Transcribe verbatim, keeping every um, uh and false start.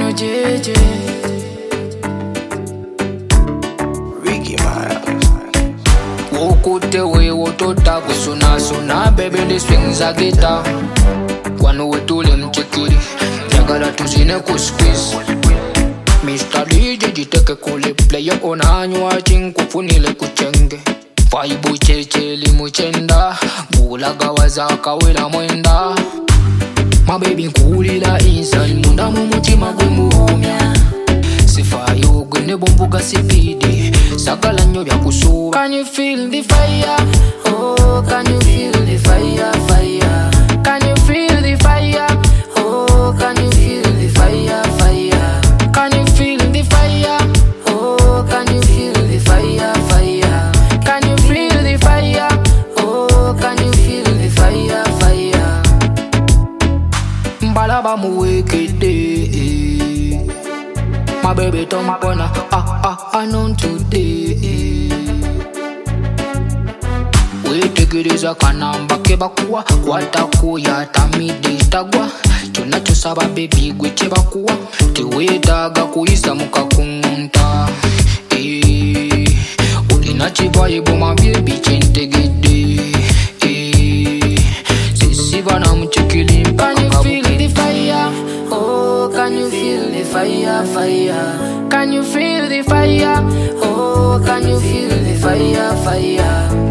no J J. Ricky Miles. Wokote we wotota kusuna suna baby the swings a guitar. Kwanu wetule mchekiri Jagala tuzine kusquiz Mister D J jiteke kule player onanywa chinkufunile kuchenge Vaibu cheche limuchenda Gulaga wazaka wela mwenda My baby nkulila inside munda mumutima gwe muhumya Sifayo gwene bombuga sipidi Sagala nyo bya kusuba. Can you feel the fire? Oh, can you feel the fire, fire? Can you feel the fire? Oh, can you feel the fire, fire? Can you feel the fire? Oh, can you feel the fire, fire? Can you feel the fire? Oh, can you feel the fire, fire? Mbalaba muwekede My baby tompona ah ah anon today Wetegereza kanamba kebakuwa watakuya tamide tagwa Chona chosaba baby gwe chebakuwa Tewetaga kuyisa mukakunta eh Ulina chibayibo my baby chentegede eh Sisiva na mchekili mpaka. Can you feel the fire? Oh, can you feel the fire, fire? Can you feel the fire? Oh, can you feel the fire, fire?